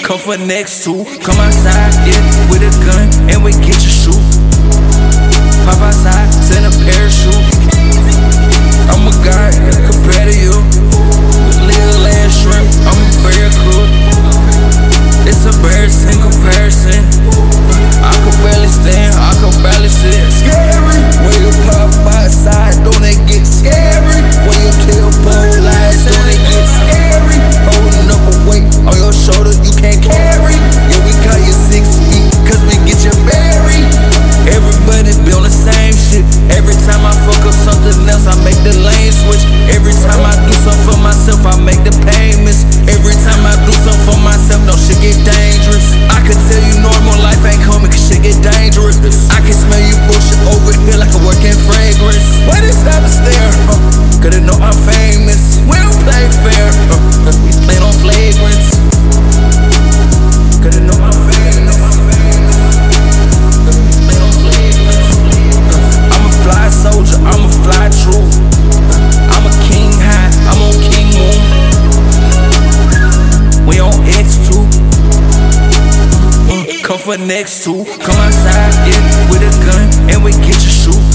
come for next to. Come outside, yeah, with a gun, and we get you shoot. Pop outside, send a parachute. I'm a god, compared to you. Little ass shrimp, I'm a barracuda. It's embarrassing comparison. I could barely stand, I could barely sit. Scary, when you pop outside, don't it get scary? When you kill both lies, don't it get scary? Holding up a weight on your shoulder you can't carry. Yeah, we call you 6 feet, cause we get you buried. Everybody be on the same shit. Every time I fuck up something else, I make the lane switch. Every time I do something for myself, I make the payments. Every time I do something for myself, no shit get dangerous. I can tell you normal life ain't coming, cause shit get dangerous. I can smell you bullshit over here like a working fragrance. Why they stop and stare? Cause they know I'm famous. We don't play fair, we play on flagrants. Cause they know I'm famous. I'm a fly soldier, I'm a fly true. I'm a king high, I'm on king moon. We on X2. Come for next two. Come outside, yeah, with a gun, and we get you shoot.